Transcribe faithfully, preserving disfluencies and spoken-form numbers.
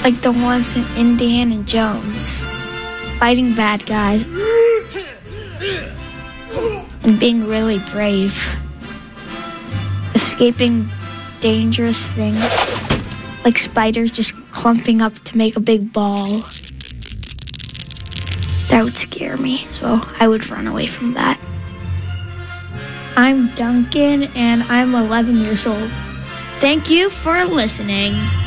like the ones in Indiana Jones, fighting bad guys and being really brave, escaping dangerous things like spiders just clumping up to make a big ball. That would scare me, so I would run away from that. I'm Duncan, and I'm eleven years old. Thank you for listening.